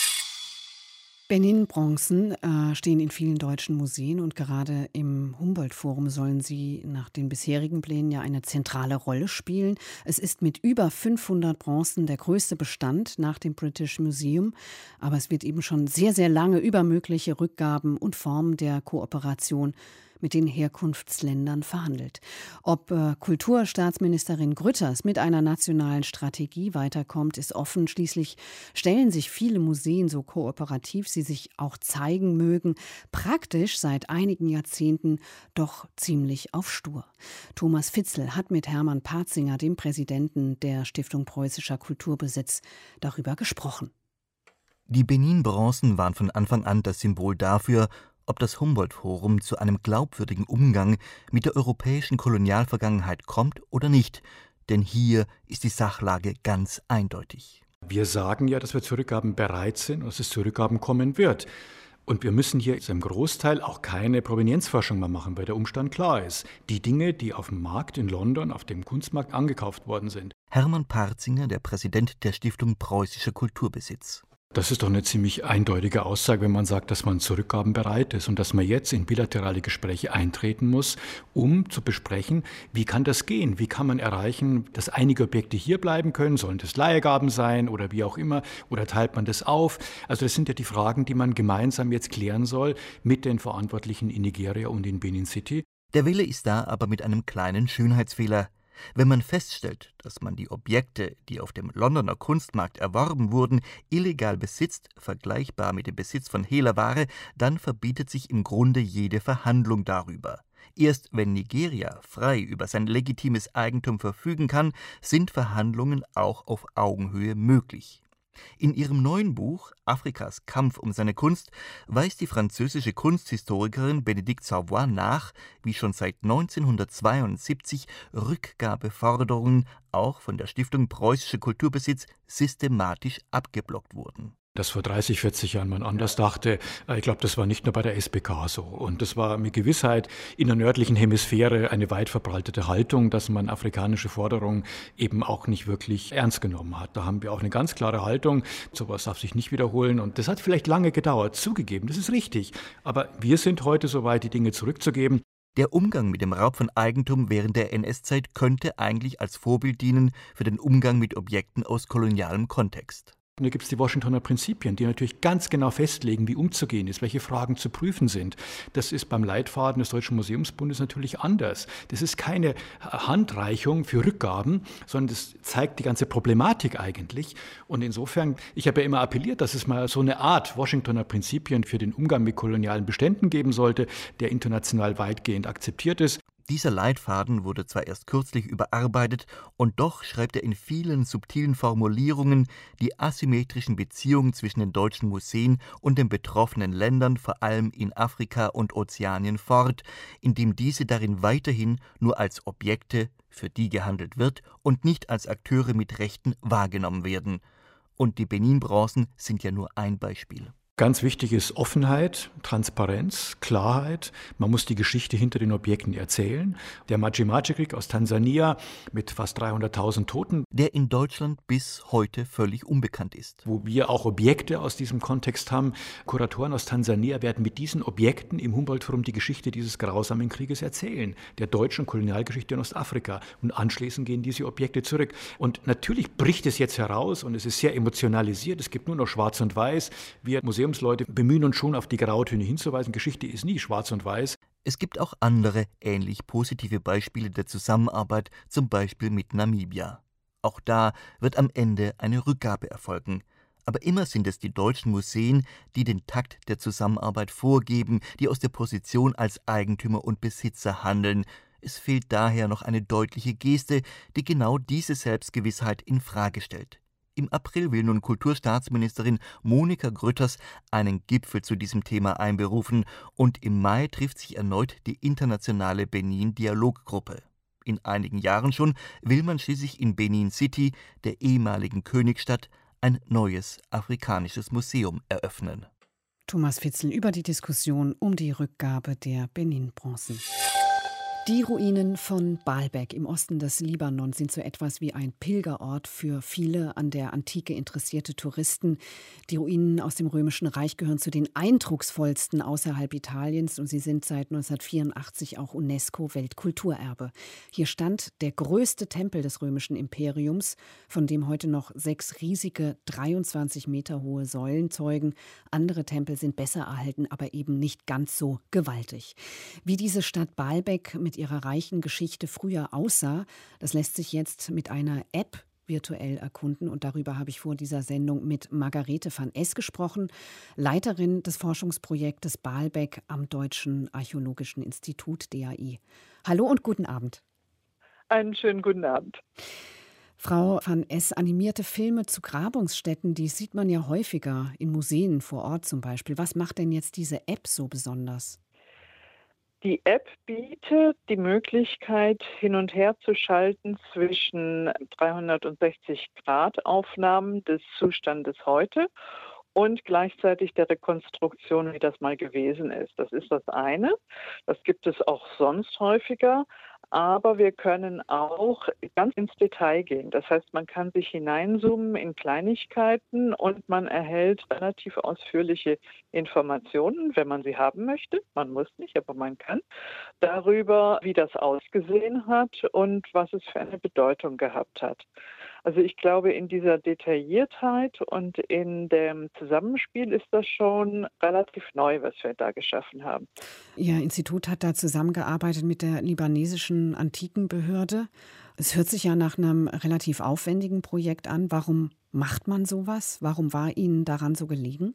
Benin-Bronzen äh, stehen in vielen deutschen Museen und gerade im Humboldt-Forum sollen sie nach den bisherigen Plänen ja eine zentrale Rolle spielen. Es ist mit über fünfhundert Bronzen der größte Bestand nach dem British Museum, aber es wird eben schon sehr, sehr lange über mögliche Rückgaben und Formen der Kooperation mit den Herkunftsländern verhandelt. Ob äh, Kulturstaatsministerin Grütters mit einer nationalen Strategie weiterkommt, ist offen. Schließlich stellen sich viele Museen so kooperativ sie sich auch zeigen mögen, praktisch seit einigen Jahrzehnten doch ziemlich auf stur. Thomas Fitzel hat mit Hermann Patzinger, dem Präsidenten der Stiftung Preußischer Kulturbesitz, darüber gesprochen. Die Benin-Bronzen waren von Anfang an das Symbol dafür, ob das Humboldt-Forum zu einem glaubwürdigen Umgang mit der europäischen Kolonialvergangenheit kommt oder nicht. Denn hier ist die Sachlage ganz eindeutig. Wir sagen ja, dass wir zu Rückgaben bereit sind und dass es zu Rückgaben kommen wird. Und wir müssen hier im Großteil auch keine Provenienzforschung mehr machen, weil der Umstand klar ist. Die Dinge, die auf dem Markt in London, auf dem Kunstmarkt angekauft worden sind. Hermann Patzinger, der Präsident der Stiftung Preußischer Kulturbesitz. Das ist doch eine ziemlich eindeutige Aussage, wenn man sagt, dass man zu Rückgaben bereit ist und dass man jetzt in bilaterale Gespräche eintreten muss, um zu besprechen, wie kann das gehen? Wie kann man erreichen, dass einige Objekte hier bleiben können? Sollen das Leihgaben sein oder wie auch immer? Oder teilt man das auf? Also das sind ja die Fragen, die man gemeinsam jetzt klären soll mit den Verantwortlichen in Nigeria und in Benin City. Der Wille ist da, aber mit einem kleinen Schönheitsfehler. Wenn man feststellt, dass man die Objekte, die auf dem Londoner Kunstmarkt erworben wurden, illegal besitzt, vergleichbar mit dem Besitz von Hehlerware, dann verbietet sich im Grunde jede Verhandlung darüber. Erst wenn Nigeria frei über sein legitimes Eigentum verfügen kann, sind Verhandlungen auch auf Augenhöhe möglich. In ihrem neuen Buch »Afrikas Kampf um seine Kunst« weist die französische Kunsthistorikerin Bénédicte Savoy nach, wie schon seit neunzehnhundertzweiundsiebzig Rückgabeforderungen auch von der Stiftung Preußischer Kulturbesitz systematisch abgeblockt wurden. Dass vor dreißig, vierzig Jahren man anders dachte, ich glaube, das war nicht nur bei der S B K so. Und das war mit Gewissheit in der nördlichen Hemisphäre eine weit verbreitete Haltung, dass man afrikanische Forderungen eben auch nicht wirklich ernst genommen hat. Da haben wir auch eine ganz klare Haltung, sowas darf sich nicht wiederholen. Und das hat vielleicht lange gedauert, zugegeben, das ist richtig. Aber wir sind heute soweit, die Dinge zurückzugeben. Der Umgang mit dem Raub von Eigentum während der N S-Zeit könnte eigentlich als Vorbild dienen für den Umgang mit Objekten aus kolonialem Kontext. Und da gibt es die Washingtoner Prinzipien, die natürlich ganz genau festlegen, wie umzugehen ist, welche Fragen zu prüfen sind. Das ist beim Leitfaden des Deutschen Museumsbundes natürlich anders. Das ist keine Handreichung für Rückgaben, sondern das zeigt die ganze Problematik eigentlich. Und insofern, ich habe ja immer appelliert, dass es mal so eine Art Washingtoner Prinzipien für den Umgang mit kolonialen Beständen geben sollte, der international weitgehend akzeptiert ist. Dieser Leitfaden wurde zwar erst kürzlich überarbeitet, und doch schreibt er in vielen subtilen Formulierungen die asymmetrischen Beziehungen zwischen den deutschen Museen und den betroffenen Ländern, vor allem in Afrika und Ozeanien, fort, indem diese darin weiterhin nur als Objekte, für die gehandelt wird, und nicht als Akteure mit Rechten wahrgenommen werden. Und die Benin-Bronzen sind ja nur ein Beispiel. Ganz wichtig ist Offenheit, Transparenz, Klarheit. Man muss die Geschichte hinter den Objekten erzählen. Der Maji-Maji-Krieg aus Tansania mit fast dreihunderttausend Toten, der in Deutschland bis heute völlig unbekannt ist. Wo wir auch Objekte aus diesem Kontext haben. Kuratoren aus Tansania werden mit diesen Objekten im Humboldt-Forum die Geschichte dieses grausamen Krieges erzählen, der deutschen Kolonialgeschichte in Ostafrika. Und anschließend gehen diese Objekte zurück. Und natürlich bricht es jetzt heraus und es ist sehr emotionalisiert. Es gibt nur noch Schwarz und Weiß. Wir Museum Leute bemühen uns schon, auf die Grautöne hinzuweisen. Geschichte ist nie schwarz und weiß. Es gibt auch andere, ähnlich positive Beispiele der Zusammenarbeit, zum Beispiel mit Namibia. Auch da wird am Ende eine Rückgabe erfolgen. Aber immer sind es die deutschen Museen, die den Takt der Zusammenarbeit vorgeben, die aus der Position als Eigentümer und Besitzer handeln. Es fehlt daher noch eine deutliche Geste, die genau diese Selbstgewissheit in Frage stellt. Im April will nun Kulturstaatsministerin Monika Grütters einen Gipfel zu diesem Thema einberufen, und im Mai trifft sich erneut die internationale Benin-Dialoggruppe. In einigen Jahren schon will man schließlich in Benin City, der ehemaligen Königsstadt, ein neues afrikanisches Museum eröffnen. Thomas Fitzel über die Diskussion um die Rückgabe der Benin-Bronzen. Die Ruinen von Baalbek im Osten des Libanon sind so etwas wie ein Pilgerort für viele an der Antike interessierte Touristen. Die Ruinen aus dem Römischen Reich gehören zu den eindrucksvollsten außerhalb Italiens und sie sind seit neunzehnhundertvierundachtzig auch UNESCO-Weltkulturerbe. Hier stand der größte Tempel des römischen Imperiums, von dem heute noch sechs riesige, dreiundzwanzig Meter hohe Säulen zeugen. Andere Tempel sind besser erhalten, aber eben nicht ganz so gewaltig. Wie diese Stadt Baalbek mit ihrer reichen Geschichte früher aussah, das lässt sich jetzt mit einer App virtuell erkunden. Und darüber habe ich vor dieser Sendung mit Margarete van Es gesprochen, Leiterin des Forschungsprojektes Baalbek am Deutschen Archäologischen Institut D A I. Hallo und guten Abend. Einen schönen guten Abend. Frau van Es, animierte Filme zu Grabungsstätten, die sieht man ja häufiger in Museen vor Ort zum Beispiel. Was macht denn jetzt diese App so besonders? Die App bietet die Möglichkeit, hin und her zu schalten zwischen dreihundertsechzig Grad Aufnahmen des Zustandes heute und gleichzeitig der Rekonstruktion, wie das mal gewesen ist. Das ist das eine. Das gibt es auch sonst häufiger. Aber wir können auch ganz ins Detail gehen. Das heißt, man kann sich hineinzoomen in Kleinigkeiten und man erhält relativ ausführliche Informationen, wenn man sie haben möchte. Man muss nicht, aber man kann. Darüber, wie das ausgesehen hat und was es für eine Bedeutung gehabt hat. Also ich glaube, in dieser Detailliertheit und in dem Zusammenspiel ist das schon relativ neu, was wir da geschaffen haben. Ihr Institut hat da zusammengearbeitet mit der libanesischen Antikenbehörde. Es hört sich ja nach einem relativ aufwendigen Projekt an. Warum macht man sowas? Warum war Ihnen daran so gelegen?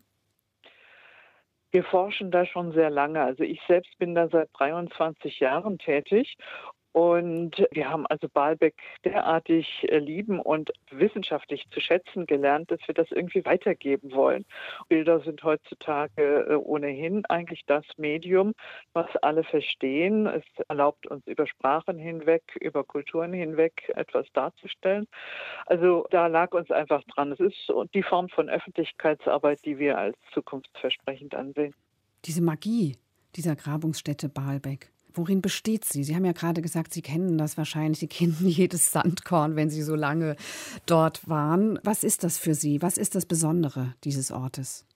Wir forschen da schon sehr lange. Also ich selbst bin da seit dreiundzwanzig Jahren tätig. Und wir haben also Baalbek derartig lieben und wissenschaftlich zu schätzen gelernt, dass wir das irgendwie weitergeben wollen. Bilder sind heutzutage ohnehin eigentlich das Medium, was alle verstehen. Es erlaubt uns über Sprachen hinweg, über Kulturen hinweg etwas darzustellen. Also da lag uns einfach dran. Es ist die Form von Öffentlichkeitsarbeit, die wir als zukunftsversprechend ansehen. Diese Magie dieser Grabungsstätte Baalbek. Worin besteht sie? Sie haben ja gerade gesagt, Sie kennen das wahrscheinlich. Sie kennen jedes Sandkorn, wenn Sie so lange dort waren. Was ist das für Sie? Was ist das Besondere dieses Ortes?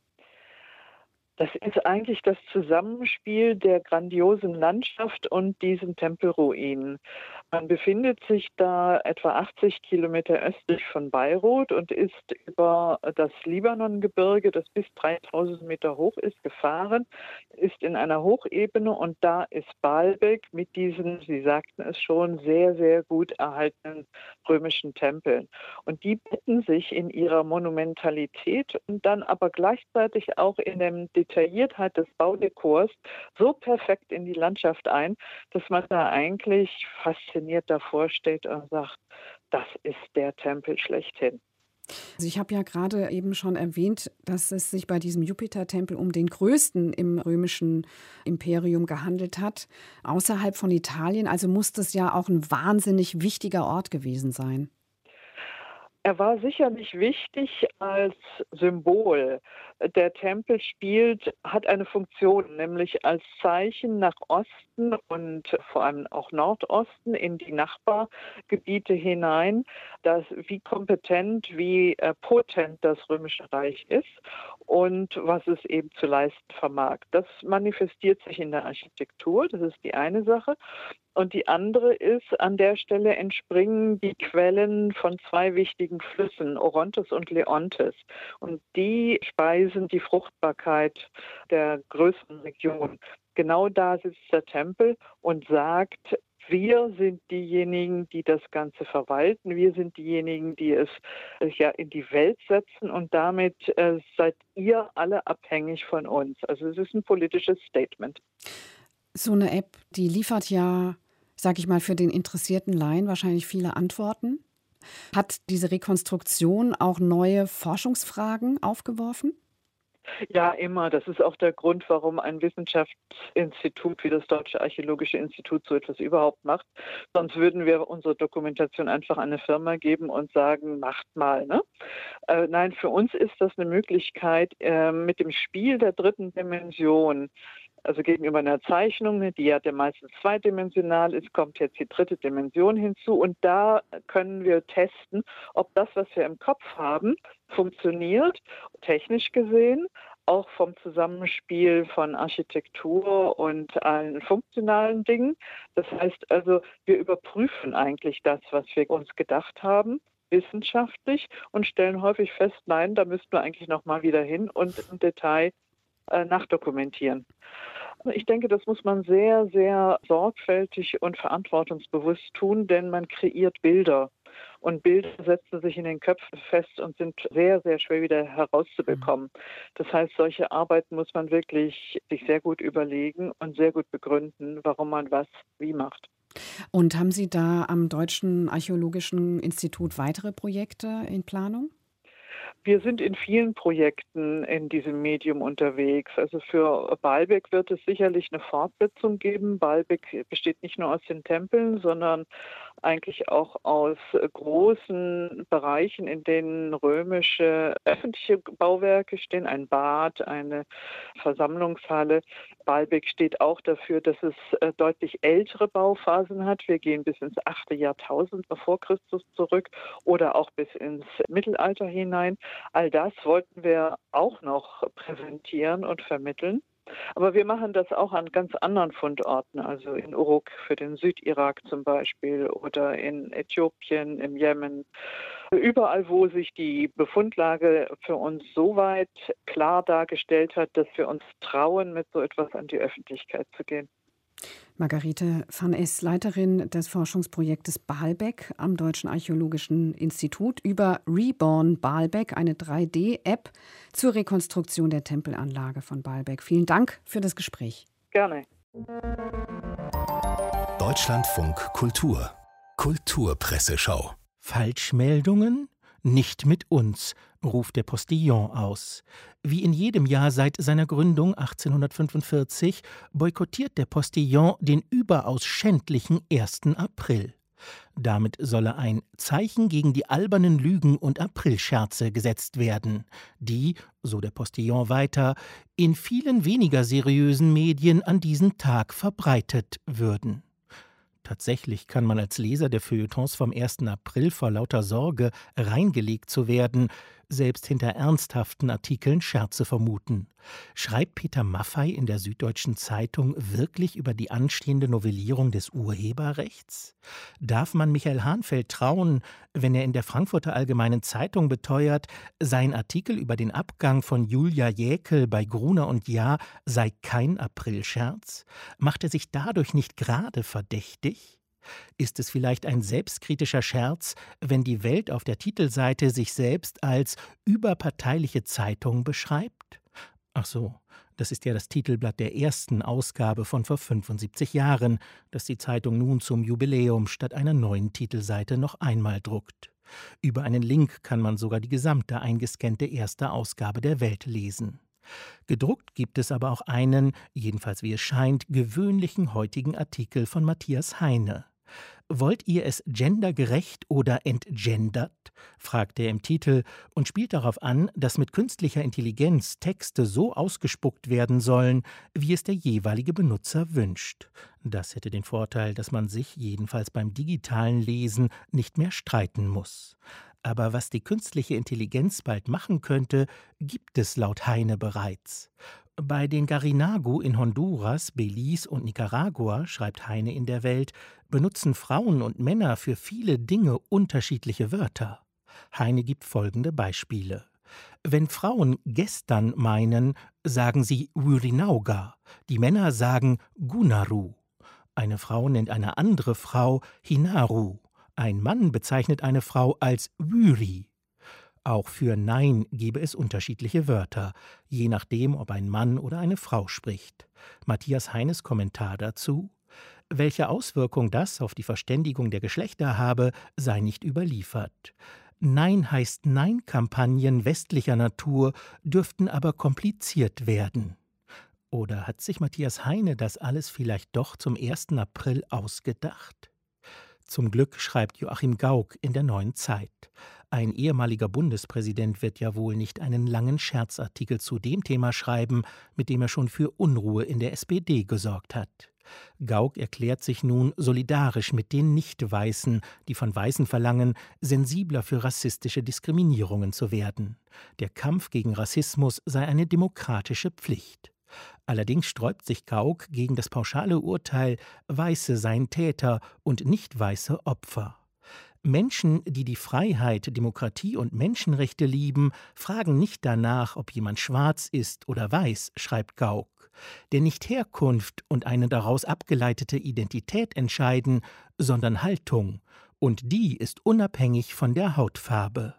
Das ist eigentlich das Zusammenspiel der grandiosen Landschaft und diesen Tempelruinen. Man befindet sich da etwa achtzig Kilometer östlich von Beirut und ist über das Libanongebirge, das bis dreitausend Meter hoch ist, gefahren, ist in einer Hochebene und da ist Baalbek mit diesen, Sie sagten es schon, sehr, sehr gut erhaltenen römischen Tempeln. Und die betten sich in ihrer Monumentalität und dann aber gleichzeitig auch in dem Detailliertheit des Baudekors so perfekt in die Landschaft ein, dass man da eigentlich fasziniert davor steht und sagt, das ist der Tempel schlechthin. Also ich habe ja gerade eben schon erwähnt, dass es sich bei diesem Jupitertempel um den größten im römischen Imperium gehandelt hat, außerhalb von Italien. Also muss das ja auch ein wahnsinnig wichtiger Ort gewesen sein. Er war sicherlich wichtig als Symbol. Der Tempel spielt, hat eine Funktion, nämlich als Zeichen nach Osten und vor allem auch Nordosten in die Nachbargebiete hinein, dass, wie kompetent, wie potent das Römische Reich ist und was es eben zu leisten vermag. Das manifestiert sich in der Architektur, das ist die eine Sache. Und die andere ist, an der Stelle entspringen die Quellen von zwei wichtigen Flüssen, Orontes und Leontes. Und die speisen die Fruchtbarkeit der größeren Region. Genau da sitzt der Tempel und sagt, wir sind diejenigen, die das Ganze verwalten. Wir sind diejenigen, die es äh, ja in die Welt setzen und damit äh, seid ihr alle abhängig von uns. Also es ist ein politisches Statement. So eine App, die liefert ja, sag ich mal, für den interessierten Laien wahrscheinlich viele Antworten. Hat diese Rekonstruktion auch neue Forschungsfragen aufgeworfen? Ja, immer. Das ist auch der Grund, warum ein Wissenschaftsinstitut wie das Deutsche Archäologische Institut so etwas überhaupt macht. Sonst würden wir unsere Dokumentation einfach an eine Firma geben und sagen, macht mal. Ne? Äh, nein, für uns ist das eine Möglichkeit, äh, mit dem Spiel der dritten Dimension, also gegenüber einer Zeichnung, die ja meistens zweidimensional ist, kommt jetzt die dritte Dimension hinzu. Und da können wir testen, ob das, was wir im Kopf haben, funktioniert, technisch gesehen, auch vom Zusammenspiel von Architektur und allen funktionalen Dingen. Das heißt also, wir überprüfen eigentlich das, was wir uns gedacht haben, wissenschaftlich und stellen häufig fest, nein, da müssten wir eigentlich noch mal wieder hin und im Detail äh, nachdokumentieren. Ich denke, das muss man sehr, sehr sorgfältig und verantwortungsbewusst tun, denn man kreiert Bilder. Und Bilder setzen sich in den Köpfen fest und sind sehr, sehr schwer wieder herauszubekommen. Das heißt, solche Arbeiten muss man wirklich sich sehr gut überlegen und sehr gut begründen, warum man was wie macht. Und haben Sie da am Deutschen Archäologischen Institut weitere Projekte in Planung? Wir sind in vielen Projekten in diesem Medium unterwegs. Also für Baalbek wird es sicherlich eine Fortsetzung geben. Baalbek besteht nicht nur aus den Tempeln, sondern eigentlich auch aus großen Bereichen, in denen römische öffentliche Bauwerke stehen, ein Bad, eine Versammlungshalle. Baalbek steht auch dafür, dass es deutlich ältere Bauphasen hat. Wir gehen bis ins achte Jahrtausend vor Christus zurück oder auch bis ins Mittelalter hinein. All das wollten wir auch noch präsentieren und vermitteln. Aber wir machen das auch an ganz anderen Fundorten, also in Uruk für den Südirak zum Beispiel oder in Äthiopien, im Jemen Überall, wo sich die Befundlage für uns so weit klar dargestellt hat, dass wir uns trauen, mit so etwas an die Öffentlichkeit zu gehen. Margarete van Es, Leiterin des Forschungsprojektes Baalbek am Deutschen Archäologischen Institut über Reborn Baalbek, eine drei D App zur Rekonstruktion der Tempelanlage von Baalbek. Vielen Dank für das Gespräch. Gerne. Deutschlandfunk Kultur. Kulturpresseschau. Falschmeldungen? Nicht mit uns, ruft der Postillon aus. Wie in jedem Jahr seit seiner Gründung achtzehnhundertfünfundvierzig boykottiert der Postillon den überaus schändlichen ersten April. Damit solle ein Zeichen gegen die albernen Lügen und Aprilscherze gesetzt werden, die, so der Postillon weiter, in vielen weniger seriösen Medien an diesem Tag verbreitet würden. Tatsächlich kann man als Leser der Feuilletons vom ersten April vor lauter Sorge, reingelegt zu werden, selbst hinter ernsthaften Artikeln Scherze vermuten. Schreibt Peter Maffay in der Süddeutschen Zeitung wirklich über die anstehende Novellierung des Urheberrechts? Darf man Michael Hahnfeld trauen, wenn er in der Frankfurter Allgemeinen Zeitung beteuert, sein Artikel über den Abgang von Julia Jäkel bei Gruner und Jahr sei kein Aprilscherz? Macht er sich dadurch nicht gerade verdächtig? Ist es vielleicht ein selbstkritischer Scherz, wenn die Welt auf der Titelseite sich selbst als überparteiliche Zeitung beschreibt? Ach so, das ist ja das Titelblatt der ersten Ausgabe von vor fünfundsiebzig Jahren, das die Zeitung nun zum Jubiläum statt einer neuen Titelseite noch einmal druckt. Über einen Link kann man sogar die gesamte eingescannte erste Ausgabe der Welt lesen. Gedruckt gibt es aber auch einen, jedenfalls wie es scheint, gewöhnlichen heutigen Artikel von Matthias Heine. »Wollt ihr es gendergerecht oder entgendert?« fragt er im Titel und spielt darauf an, dass mit künstlicher Intelligenz Texte so ausgespuckt werden sollen, wie es der jeweilige Benutzer wünscht. Das hätte den Vorteil, dass man sich, jedenfalls beim digitalen Lesen, nicht mehr streiten muss. Aber was die künstliche Intelligenz bald machen könnte, gibt es laut Heine bereits. Bei den Garinagu in Honduras, Belize und Nicaragua, schreibt Heine in der Welt, benutzen Frauen und Männer für viele Dinge unterschiedliche Wörter. Heine gibt folgende Beispiele. Wenn Frauen gestern meinen, sagen sie Wurinauga. Die Männer sagen Gunaru. Eine Frau nennt eine andere Frau Hinaru. Ein Mann bezeichnet eine Frau als Würi. Auch für Nein gebe es unterschiedliche Wörter, je nachdem, ob ein Mann oder eine Frau spricht. Matthias Heines Kommentar dazu: Welche Auswirkung das auf die Verständigung der Geschlechter habe, sei nicht überliefert. Nein heißt Nein-Kampagnen westlicher Natur dürften aber kompliziert werden. Oder hat sich Matthias Heine das alles vielleicht doch zum ersten April ausgedacht? Zum Glück schreibt Joachim Gauck in der Neuen Zeit. Ein ehemaliger Bundespräsident wird ja wohl nicht einen langen Scherzartikel zu dem Thema schreiben, mit dem er schon für Unruhe in der S P D gesorgt hat. Gauck erklärt sich nun solidarisch mit den Nicht-Weißen, die von Weißen verlangen, sensibler für rassistische Diskriminierungen zu werden. Der Kampf gegen Rassismus sei eine demokratische Pflicht. Allerdings sträubt sich Gauck gegen das pauschale Urteil, Weiße seien Täter und nicht-weiße Opfer. Menschen, die die Freiheit, Demokratie und Menschenrechte lieben, fragen nicht danach, ob jemand schwarz ist oder weiß, schreibt Gauck. Denn nicht Herkunft und eine daraus abgeleitete Identität entscheiden, sondern Haltung. Und die ist unabhängig von der Hautfarbe.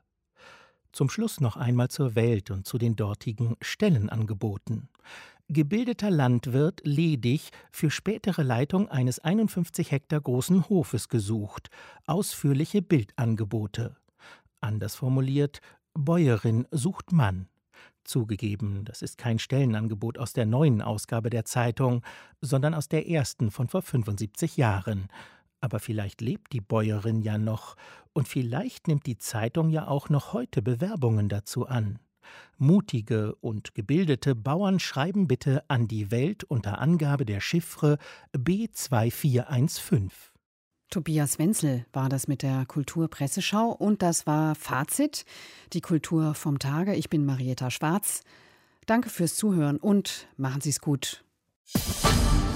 Zum Schluss noch einmal zur Welt und zu den dortigen Stellenangeboten. Gebildeter Landwirt ledig für spätere Leitung eines einundfünfzig Hektar großen Hofes gesucht. Ausführliche Bildangebote. Anders formuliert, Bäuerin sucht Mann. Zugegeben, das ist kein Stellenangebot aus der neuen Ausgabe der Zeitung, sondern aus der ersten von vor fünfundsiebzig Jahren. Aber vielleicht lebt die Bäuerin ja noch und vielleicht nimmt die Zeitung ja auch noch heute Bewerbungen dazu an. Mutige und gebildete Bauern schreiben bitte an die Welt unter Angabe der Chiffre B zwei vier eins fünf. Tobias Wenzel war das mit der Kulturpresseschau und das war Fazit, die Kultur vom Tage. Ich bin Marietta Schwarz. Danke fürs Zuhören und machen Sie es gut.